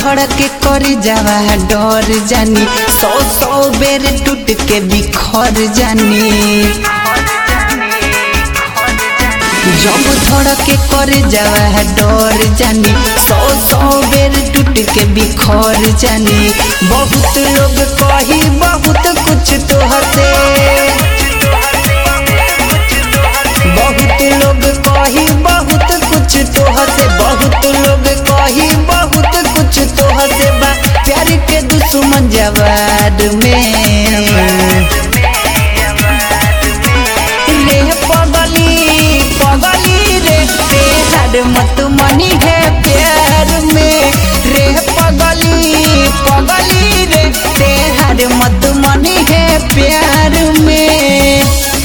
धड़के कर जावा डर जानी, सौ सौ बेर टूट के बिखर जानी। जब धड़के कर जावा डर जानी, सौ सौ बेर टूट के बिखर जानी। बहुत लोग कही बहुत कुछ तोहसे, बहुत लोग कही बहुत कुछ तोहसे, बहुत लोग कही बहुत कुछ तोहसे बा प्यार के दुश्मन जवार में। रे पगली पगली रे तेहार मत मनी है प्यार में। रे पगली पगली रे तेहार मत मनी है प्यार में।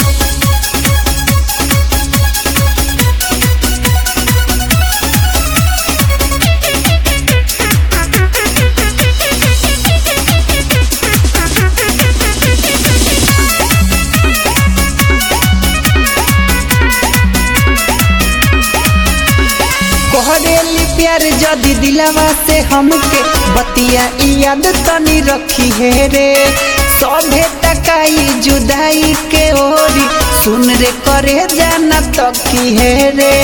कहरेली प्यार जदी दिलावा से हमके बतिया याद तनी रखी है रे। सभे टकाई जुदाई के ओरी सुन रे करे जाना तकी है रे।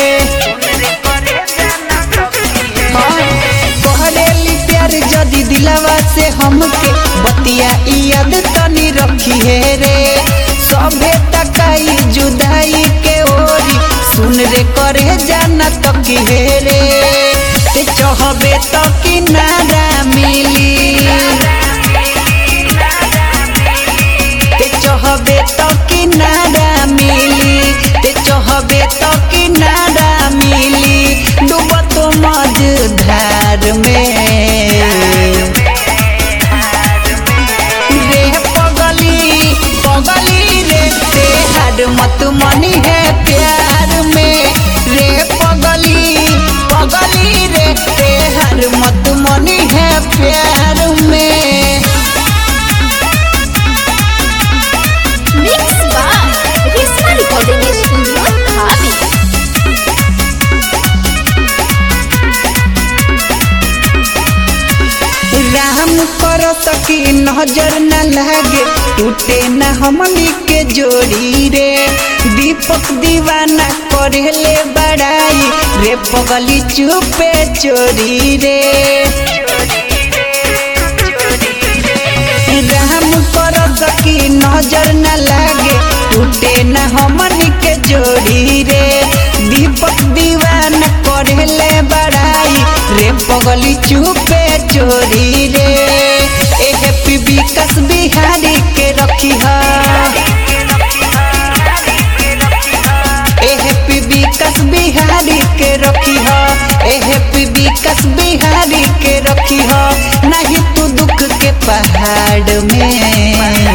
कहरेली प्यार जदी दिलावा से हमके बतिया याद तनी रखी है रे। सभे टकाई जुदाई के ओरी सुन रे करे जाना तकी है रे। ते चाहबे तो किनारा मिली, ते चाहबे तो किनारा मिली, ते चाहबे तो किनारा मिली। डूबो तो मझधार में। रे पगली पगली रे तेहार मत मनी है प्यार में। रे पगली पगली रे तेहार मत मनी है प्यार में। Mixed by Risma Recording Studio, Dhabi। Ram कर सकी नजर न लागे, टूटे न हमनी के जोड़ी रे। दीपक दीवाना करेले बड़ाई, रे पगली चुपे चोरी रे। राम कर सकी नजर न लागे, टूटे न हमनी के जोड़ी रे। दीपक दीवाना करेले बड़ाई, रे पगली चुपे चोरी रे। ए हैप्पी विकास बिहारी के रखी हा, ए हैप्पी विकास बिहारी के रखी हा, ए हैप्पी विकास बिहारी के रखी हा। नहीं तू दुख के पहाड़ में।